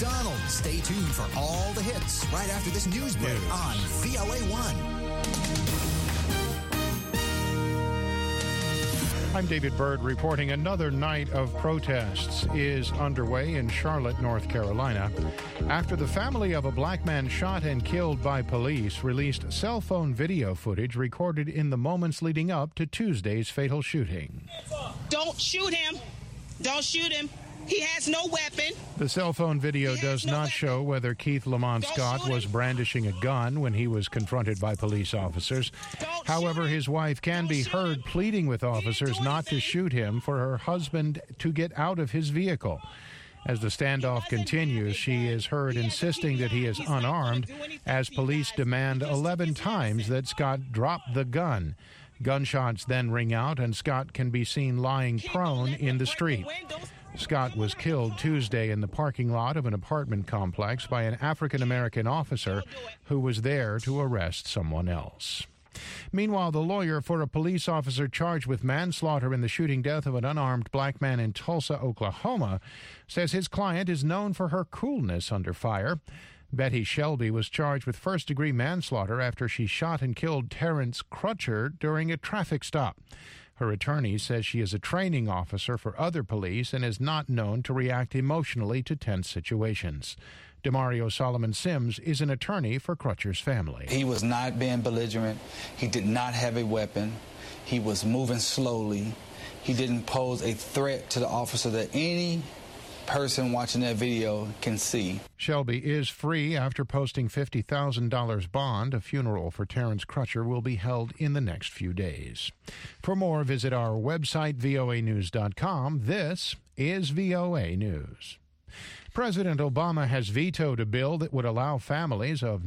McDonald. Stay tuned for all the hits right after this news break on VOA1. I'm David Byrd reporting another night of protests is underway in Charlotte, North Carolina, after the family of a black man shot and killed by police released cell phone video footage recorded in the moments leading up to Tuesday's fatal shooting. Don't shoot him. Don't shoot him. He has no weapon. The cell phone video does not show whether Keith Lamont Scott was brandishing a gun when he was confronted by police officers. However, his wife can be heard pleading with officers not to shoot him for her husband to get out of his vehicle. As the standoff continues, she is heard insisting that he is unarmed as police demand 11 times that Scott drop the gun. Gunshots then ring out and Scott can be seen lying prone in the street. Scott was killed Tuesday in the parking lot of an apartment complex by an African-American officer who was there to arrest someone else. Meanwhile, the lawyer for a police officer charged with manslaughter in the shooting death of an unarmed black man in Tulsa, Oklahoma, says his client is known for her coolness under fire. Betty Shelby was charged with first-degree manslaughter after she shot and killed Terrence Crutcher during a traffic stop. Her attorney says she is a training officer for other police and is not known to react emotionally to tense situations. Demario Solomon Sims is an attorney for Crutcher's family. He was not being belligerent. He did not have a weapon. He was moving slowly. He didn't pose a threat to the officer that any person watching that video can see. Shelby is free after posting $50,000 bond. A funeral for Terrence Crutcher will be held in the next few days. For more, visit our website, voanews.com. This is VOA News. President Obama has vetoed a bill that would allow families of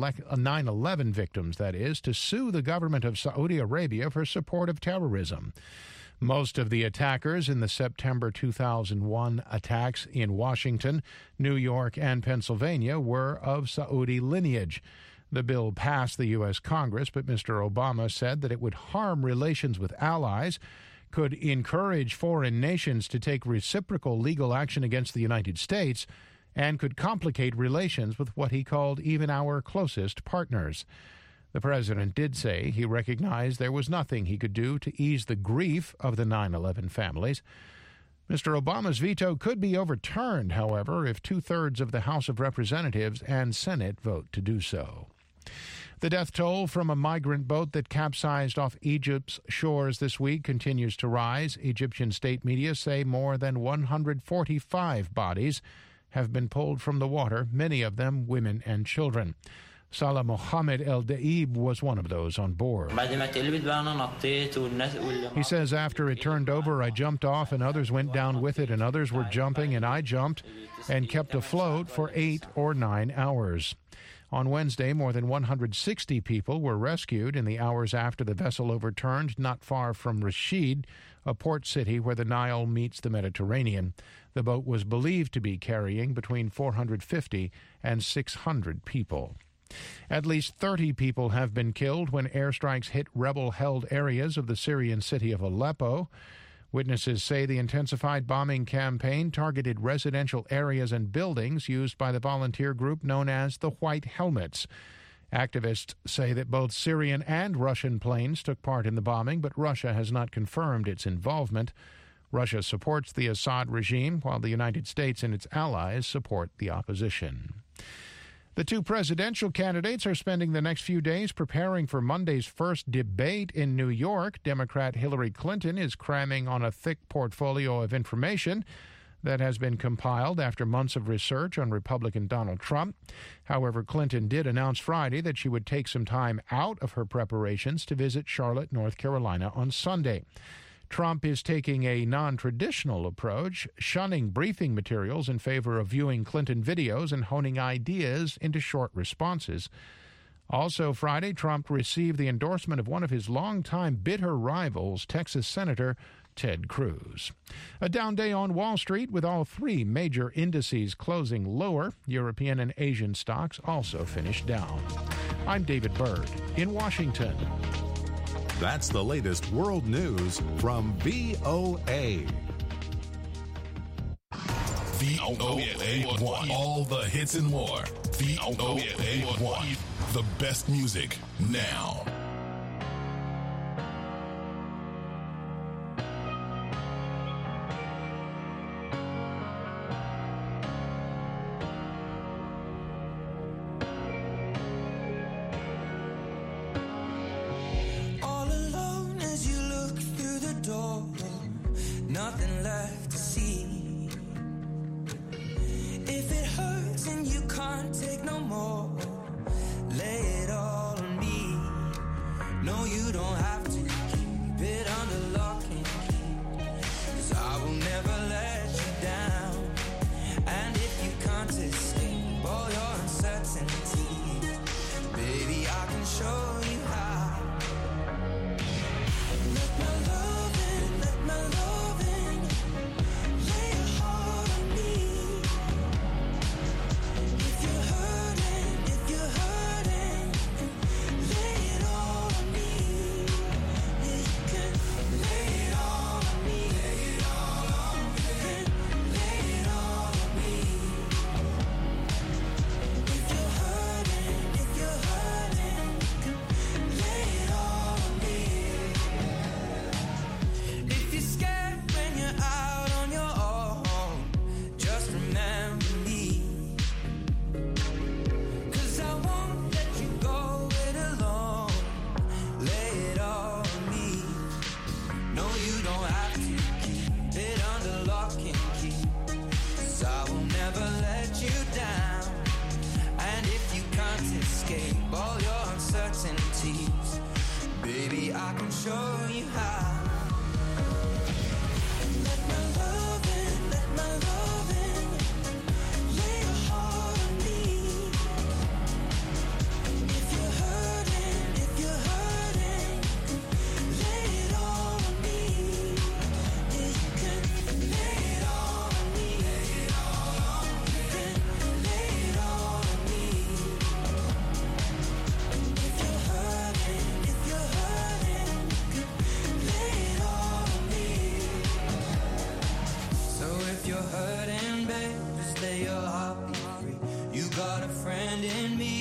9/11 victims, that is, to sue the government of Saudi Arabia for support of terrorism. Most of the attackers in the September 2001 attacks in Washington, New York, and Pennsylvania were of Saudi lineage. The bill passed the U.S. Congress, but Mr. Obama said that it would harm relations with allies, could encourage foreign nations to take reciprocal legal action against the United States, and could complicate relations with what he called even our closest partners. The president did say he recognized there was nothing he could do to ease the grief of the 9/11 families. Mr. Obama's veto could be overturned, however, if two-thirds of the House of Representatives and Senate vote to do so. The death toll from a migrant boat that capsized off Egypt's shores this week continues to rise. Egyptian state media say more than 145 bodies have been pulled from the water, many of them women and children. Salah Mohammed El Daib was one of those on board. He says, after it turned over, I jumped off and others went down with it and others were jumping and I jumped and kept afloat for 8 or 9 hours. On Wednesday, more than 160 people were rescued in the hours after the vessel overturned not far from Rashid, a port city where the Nile meets the Mediterranean. The boat was believed to be carrying between 450 and 600 people. At least 30 people have been killed when airstrikes hit rebel-held areas of the Syrian city of Aleppo. Witnesses say the intensified bombing campaign targeted residential areas and buildings used by the volunteer group known as the White Helmets. Activists say that both Syrian and Russian planes took part in the bombing, but Russia has not confirmed its involvement. Russia supports the Assad regime, while the United States and its allies support the opposition. The two presidential candidates are spending the next few days preparing for Monday's first debate in New York. Democrat Hillary Clinton is cramming on a thick portfolio of information that has been compiled after months of research on Republican Donald Trump. However, Clinton did announce Friday that she would take some time out of her preparations to visit Charlotte, North Carolina on Sunday. Trump is taking a non-traditional approach, shunning briefing materials in favor of viewing Clinton videos and honing ideas into short responses. Also Friday, Trump received the endorsement of one of his longtime bitter rivals, Texas Senator Ted Cruz. A down day on Wall Street with all three major indices closing lower. European and Asian stocks also finished down. I'm David Byrd in Washington. That's the latest world news from VOA. VOA1. All the hits and more. VOA1. The best music now. Nothing left to see. If it hurts and you can't take no more, lay it all on me. No, you don't have to keep it under lock and key, 'cause I will never let you down. And if you can't escape all your uncertainties, baby, I can show you how. Let my love in, let my love in. Lay your heart on me. If you're hurting, lay it all on me. Yeah, you can lay it all on me. Lay it all on me. Lay it all on me. If you're hurting, lay it all on me. If you're scared when you're out on your own, just remember me. 'Cause I won't let you go it alone. Lay it all on me. No, you don't have to keep it under lock and key, 'cause I will never let you down. And if you can't escape all your uncertainties, baby, I can show you how. Let my love in, let my love in. Lay your heart on me. If you're hurting, lay it all on me. Yeah, you can lay it all on me. Lay it all on me. Lay it all on me. If you're hurting, lay it all on me. So if you're hurting, babe, just lay your heart be free. You got a friend in me.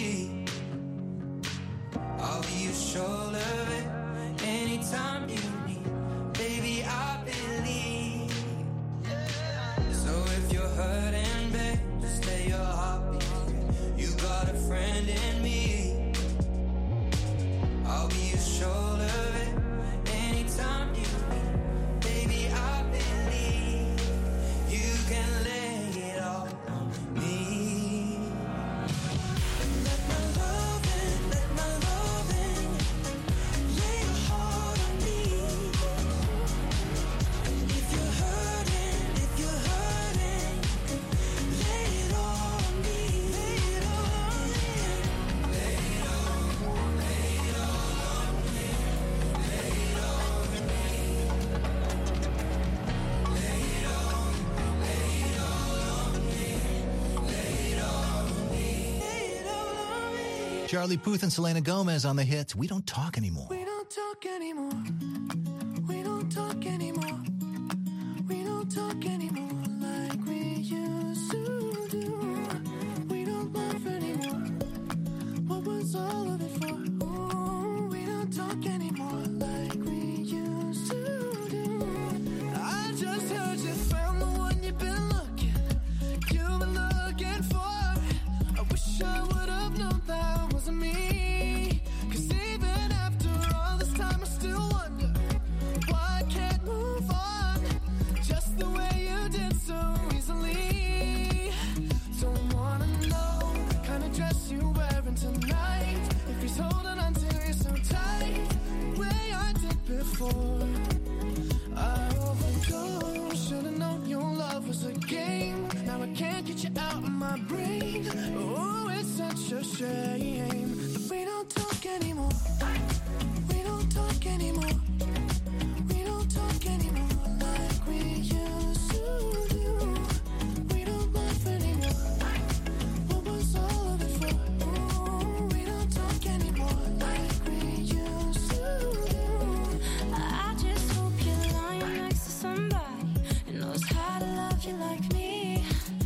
I'll be your shoulder, babe, anytime you need. Baby, I believe. So if you're hurting, babe, just lay your heart be free. You got a friend in me. I'll be your shoulder, babe, anytime you need. Baby, I believe you can lay it all on me. Let my love in, let my love in. Lay your heart on me. If you're hurting, lay it all on me. Lay it all on me. Lay it all, lay it all on me. Lay it all on me. Lay it all, lay it all on me. Lay it all on me. Lay it all on me. Charlie Puth and Selena Gomez on the hits We Don't Talk Anymore. We don't talk anymore. We don't talk anymore. We don't talk anymore like we used to do. We don't laugh anymore. What was all of it for? Ooh, we don't talk anymore like we used to do. I just heard you found the one you've been looking for. I wish I would have known that wasn't me. 'Cause even after all this time, I still wonder why I can't move on just the way you did so easily. Don't wanna know the kind of dress you're wearing tonight. If he's holding on to you so tight, the way I did before. I overdosed. Should've known your love was a game. Now I can't get you out of my brain. Oh, it's such a shame that we don't talk anymore. We don't talk anymore. We don't talk anymore like we used to do. We don't laugh anymore. What was all of it for? Ooh, we don't talk anymore like we used to do. I just hope you're lying next to somebody who knows how to love you like me.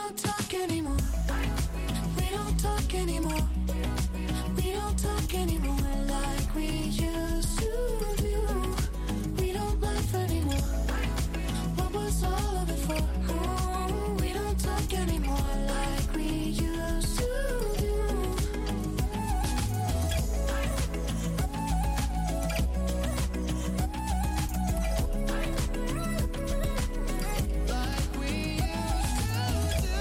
don't talk anymore. We don't talk anymore. We don't talk anymore like we used to do. We don't laugh anymore. What was all of it for? Oh, we don't talk anymore like we used to do. Like we used to do.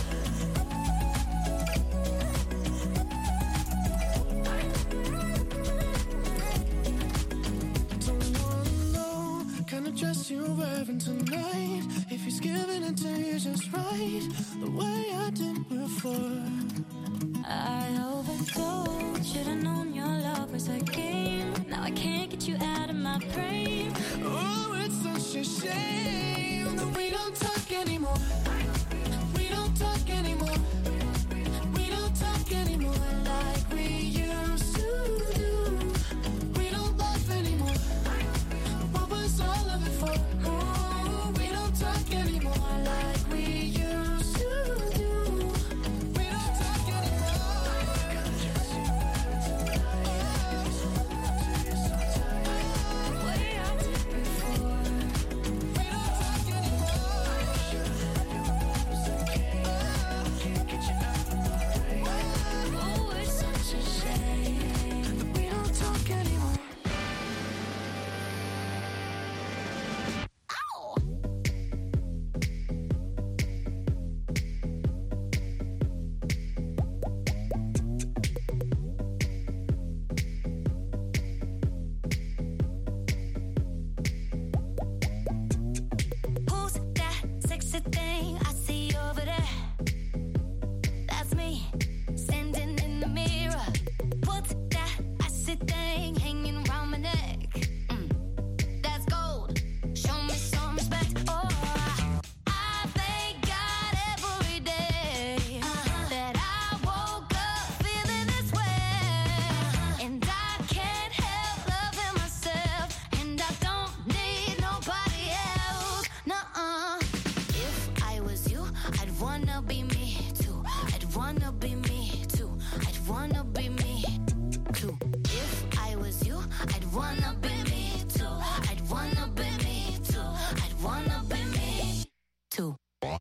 Don't wanna know kind of dress you're wearing tonight. If he's giving it to you just right, the way I did before. I overdosed. Should've known your love was a game. Now I can't get you out of my brain. Oh, it's such a shame that we don't talk anymore. We don't talk anymore. We don't talk anymore like we used to do. We don't laugh anymore. What was all of it for? Oh, we don't talk anymore like we used to do. We don't talk Way I did before. We don't talk Oh, it's such a shame. We don't talk anymore. Who's that sexy thing I see over there? That's me, standing in the mirror. What's that icy thing hanging around my neck? That's gold. Show me some respect. Oh, I thank God every day that I woke up feeling this way, and I can't help loving myself, and I don't need nobody else. Nuh-uh. If I was you, I'd wanna be me too. I'd wanna be me too. I'd wanna be me too. If I was you, I'd wanna be me too. I'd wanna be me too. I'd wanna be me too.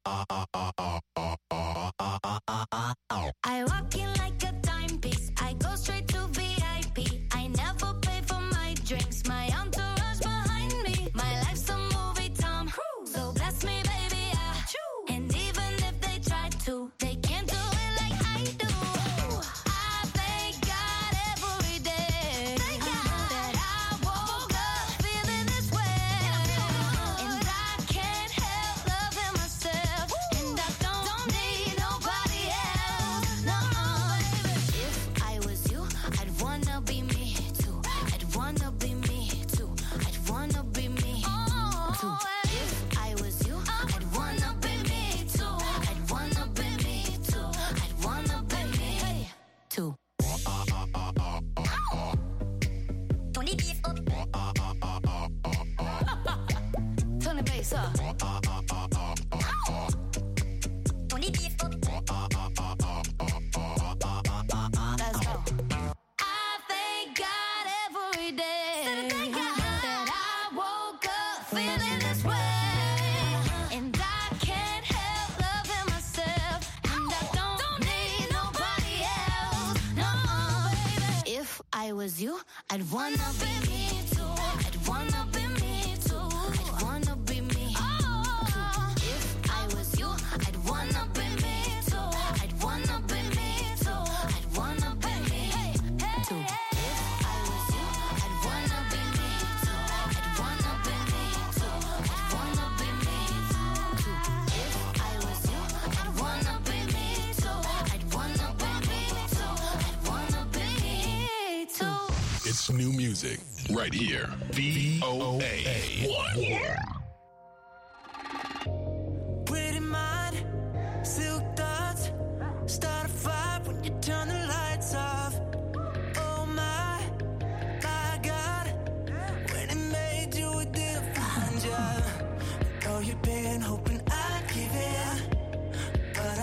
I walk in like a timepiece. I go straight to VIP. I never pay for my drinks. My entourage behind me. My life's a movie, Tom. So bless me, baby. And even if they try to, they can't do it like I do. I thank God every day that I woke up feeling this way, and I can't help loving myself, and I don't need nobody else. No, baby. If I was you, I'd wanna be me too. I'd wanna be me too. I'd wanna be me too. If I was you, I'd wanna be me too. I'd wanna be me too. I'd wanna be me too. Turn the bass up. Turn the bass up. Turn the bass up. Let's go. I thank God every day that I woke up feeling this way, and I can't help loving myself, and I don't need nobody else. No, baby. If I was you, I'd wanna be me too. I'd wanna be me too. I'd wanna be me too. If I was you, I'd wanna be me too. I'd wanna be me too. I'd wanna be me too. If I was you, I'd wanna be me too. I'd wanna be me too. I'd wanna be me too. If I was you, I'd wanna be me too. I'd wanna be me too. I'd wanna be me too. It's new music right here. VOA 1. Pretty mind, silk thoughts, start a fire when you turn the lights off. Oh my God, when it made you, it didn't find you. Though you've been hoping I'd give in, but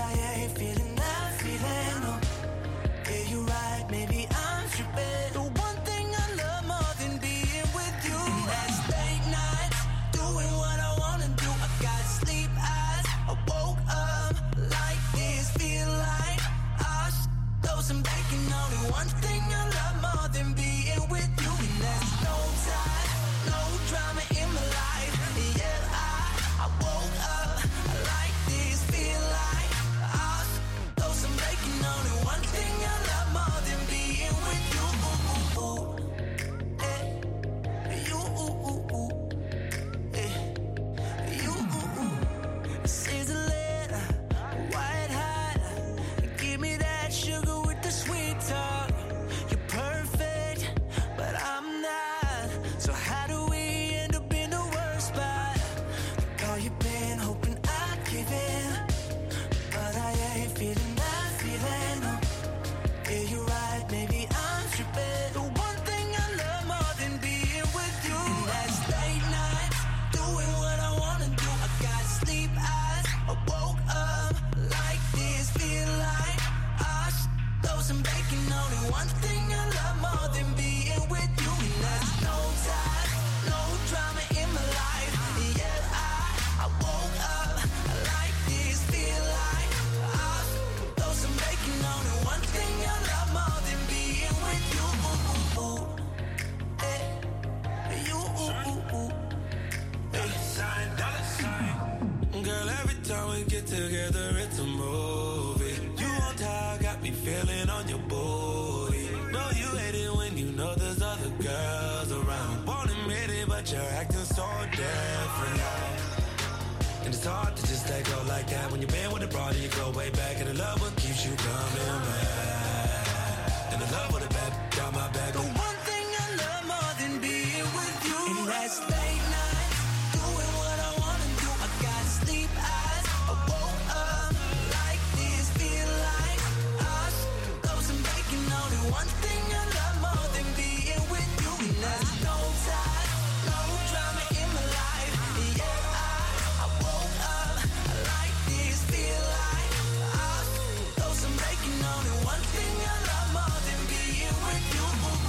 like that. When you've been with a broad and you go way back. And the love what keeps you coming back. And the love with a bad got my back. The one thing I love more than being with you, and that's late night, doing what I wanna do. I got sleep eyes, I woke up like this, feel like I should go some bacon on it. One thing I love more than being with you, and there's no time, no drama in my life. Yeah, I woke up like this, feel like I should go some bacon on it. One thing I love more than being with you.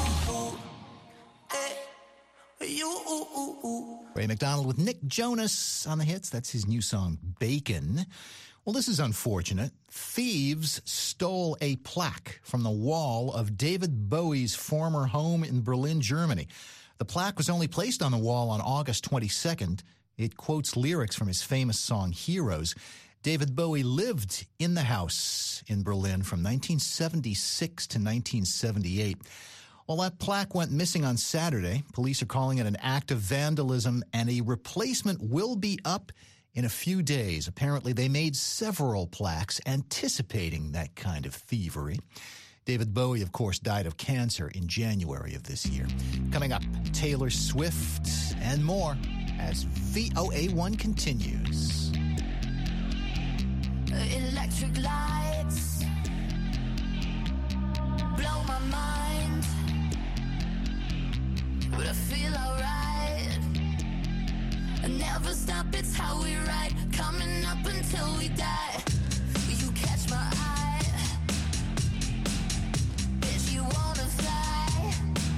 Ray McDonald with Nick Jonas on the hits. That's his new song, Bacon. Well, this is unfortunate. Thieves stole a plaque from the wall of David Bowie's former home in Berlin, Germany. The plaque was only placed on the wall on August 22nd. It quotes lyrics from his famous song, Heroes. David Bowie lived in the house in Berlin from 1976 to 1978. Well, that plaque went missing on Saturday. Police are calling it an act of vandalism, and a replacement will be up in a few days. Apparently, they made several plaques anticipating that kind of thievery. David Bowie, of course, died of cancer in January of this year. Coming up, Taylor Swift and more as VOA1 continues. Electric lights blow my mind, but I feel alright. I never stop, it's how we ride, coming up until we die. You catch my eye, if you wanna fly.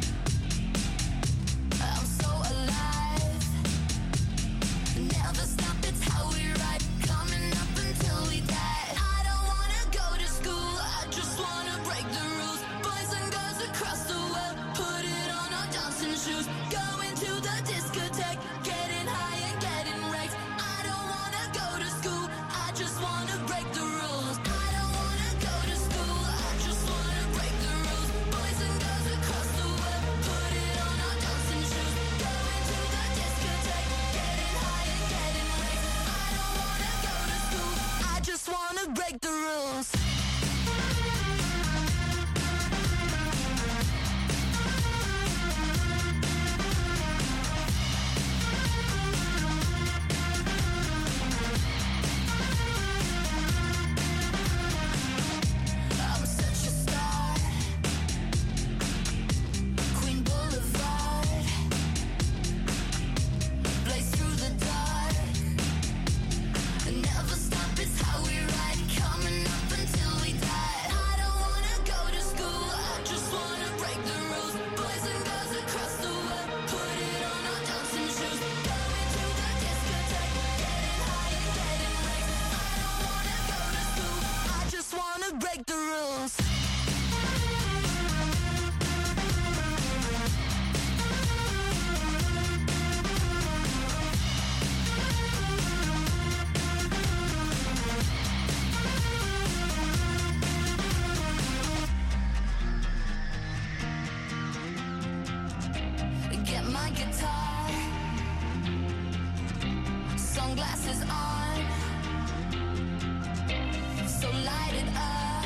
I'm so alive. Never stop, it's how we ride, coming up until we die. I don't wanna go to school, I just wanna break the rules. Boys and girls across the world, put it on our dancing shoes. Going to the discotheque, getting high and getting wrecked. I don't wanna go to school, I just wanna break the rules. I don't wanna go to school, I just wanna break the rules. Boys and girls across the world, put it on our dancing shoes. Going to the discotheque, getting high and getting wrecked. I don't wanna go to school, I just wanna break the rules. I'm such a star, Queen Boulevard, blaze through the dark. Never stop, it's how we ride, coming up until we die. I don't wanna go to school, I just wanna break the rules. Boys and girls across the world, put it on our dancing shoes. Going to the discotheque, getting high and getting wrecked. I don't wanna go to school, I just wanna break the rules. Get my guitar, sunglasses on, so light it up.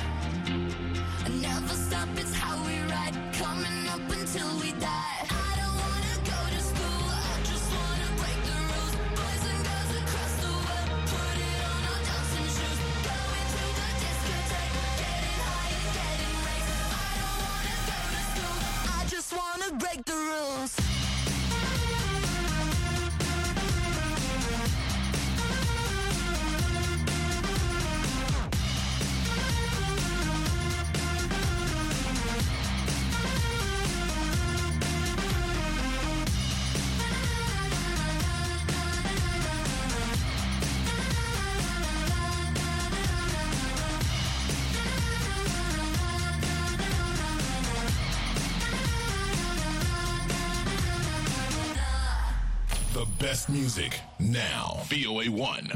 Never stop, it's how we ride, coming up until we die. I don't wanna go to school, I just wanna break the rules. Boys and girls across the world, put it on our dancing shoes. Going to the discotheque, getting high and getting wrecked. I don't wanna go to school, I just wanna break the rules. The best music now. VOA1.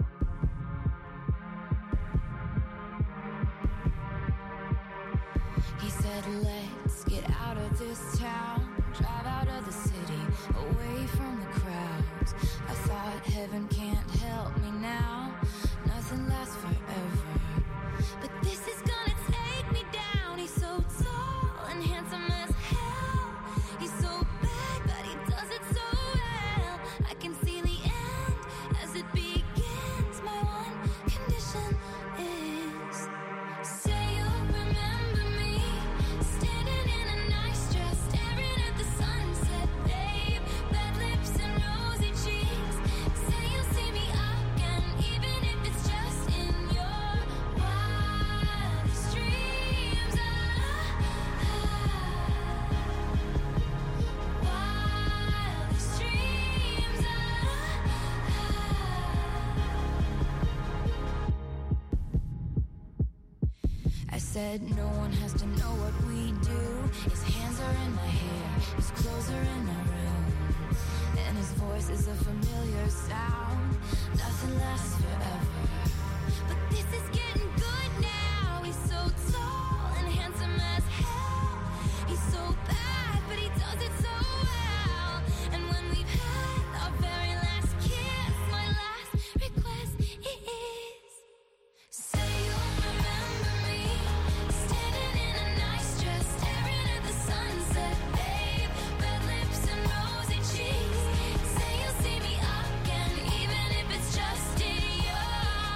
He said, let's get out of this town, drive out of the city, away from the crowds. I thought heaven can't help me now. said no one has to know what we do. His hands are in my hair, his clothes are in my room, and his voice is a familiar sound. Nothing lasts forever, but this is getting good now. He's so tall and handsome as hell. He's so bad, but he does it so well. And when we've had our very last kiss, my last request is, say you'll remember me, standing in a nice dress, staring at the sunset, babe. Red lips and rosy cheeks. Say you'll see me again, even if it's just in your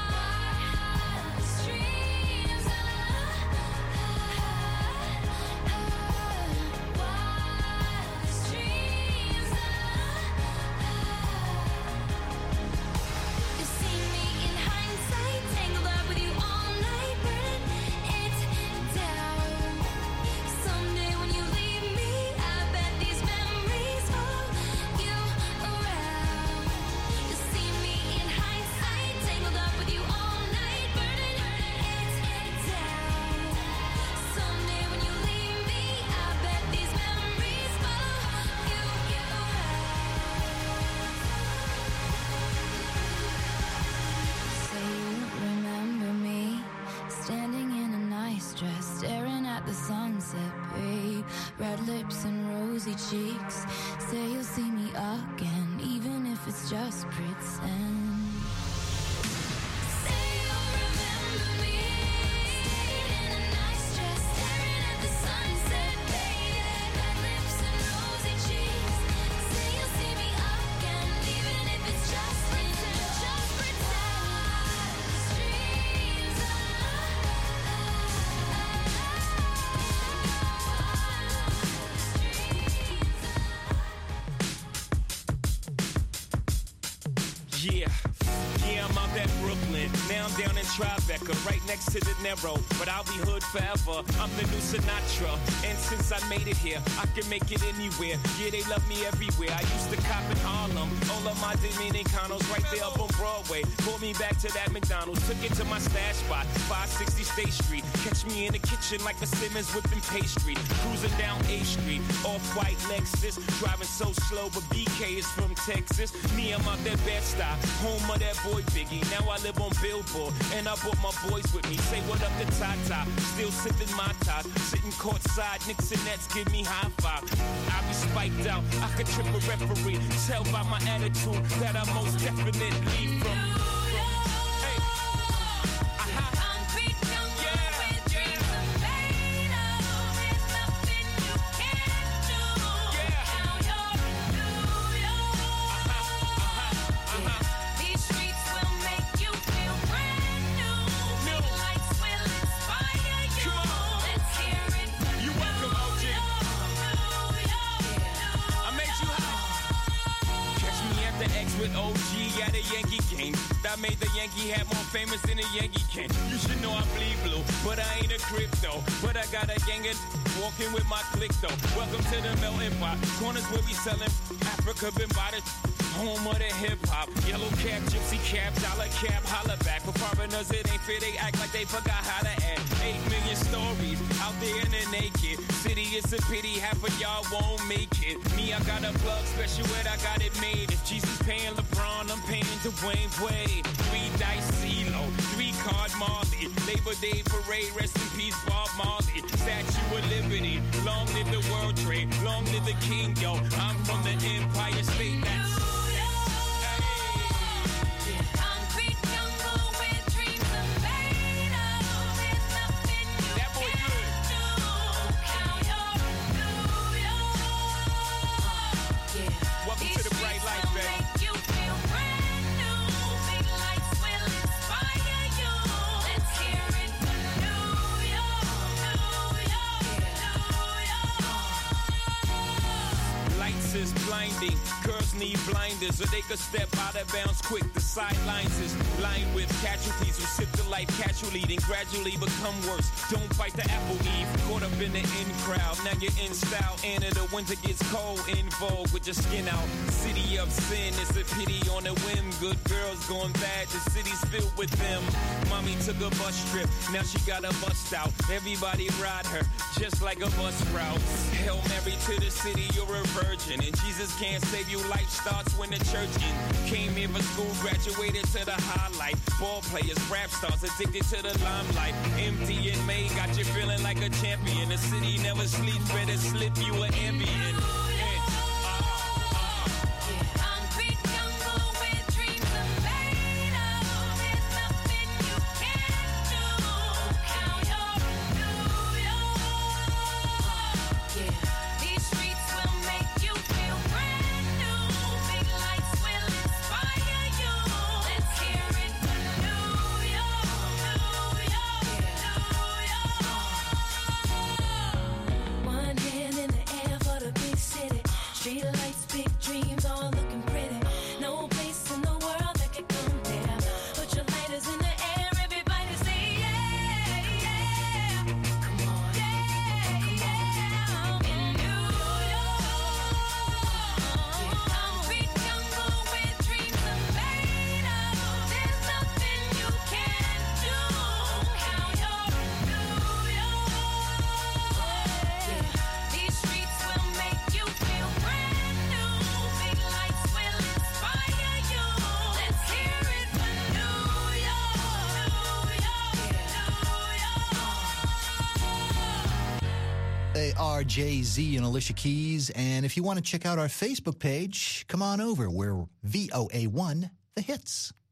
dreams. Wildest dreams. You see me in hindsight, tangled up with you all night, burning it down. Someday when you leave me, I bet these memories follow you around. You see me in hindsight, tangled up with you all night, burning it down. Someday when you leave me, I bet these memories follow you around. Say you remember me, standing in a nice dress, staring at the sunset, babe. Red lips and rosy cheeks. Say you'll see me again, even if it's just pretend. Say you'll remember me, standing in a nice dress, staring at the sunset, babe. Red lips and rosy cheeks. Say you'll see me again, even if it's just pretend. Just pretend. Dreams. Yeah, I'm out at Brooklyn. Now I'm down in Tribeca, right next to the Narrow. But I'll be hood forever. I'm the new Sinatra. And since I made it here, I can make it anywhere. Yeah, they love me everywhere. I used to cop in Harlem. All of my Dominicanos right there up on Broadway. Pulled me back to that McDonald's. Took it to my stash spot, 560 State Street. Catch me in the kitchen like a Simmons whipping pastry. Cruising down A Street, off-white Lexus. Driving so slow, but BK is from Texas. Me, I'm out that Bed-Stuy, home of that boy Biggie. Now I live on Billboard, and I brought my boys with me. Say what up to Tata, still sipping my top. Sitting courtside, Knicks and Nets give me high five. I be spiked out, I could trip a referee. Tell by my attitude that I most definitely from. Hey. Concrete jungle with dreams of made of. There's nothing you can't do. Now you're New York. These streets will make you feel brand new. Big lights will inspire you. Let's hear it for You welcome, OG. I made you hot. Catch me at the X with OG at a Yankee game. I made the Yankee hat more famous than a Yankee can. You should know I bleed blue, but I ain't a crypto. But I got a gang of walking with my click though. Welcome to the melting pot. Corners where we selling Africa been by the home of the hip hop. Yellow cap, gypsy cap, dollar cap, holla back. For foreigners it ain't fair, they act like they forgot how to act. 8 million stories out there in the naked city. It's a pity half of y'all won't make it. Me, I got a plug special and I got it made. If Jesus paying LeBron, I'm paying Dwayne Wade. 3 dice CeeLo, 3 card Marley. Labor Day parade, rest in peace Bob Marley. Statue of Liberty, long live the World Trade, long live the King, yo. I'm from the Empire State. That's Concrete jungle with dreams of made of. There's nothing you That boy can't good. do. Now you're New York. Welcome to the bright light, will baby. make you feel brand new. Big lights will inspire you. Let's hear it for New York. Lights is blinding blinding. Girls need blinders so they could step out of bounds quick. The sidelines is lined with casualties who sip the life casually, then gradually become worse. Don't bite the apple, Eve. Caught up in the in crowd. Now you're in style. And in the winter gets cold, in vogue with your skin out. City of sin, it's a pity on a whim. Good girls going bad, the city's filled with them. Mommy took a bus trip, now she got a bust out. Everybody ride her, just like a bus route. Hail Mary to the city, you're a virgin. And Jesus can't save you, life starts when the church ends. Came here for school, graduated to the highlight. Ball players, rap stars, addicted to the limelight. Empty and May, got you feeling like a champion. The city never sleeps, better slip you an ambient. Jay-Z and Alicia Keys. And if you want to check out our Facebook page, come on over. We're VOA1 The Hits.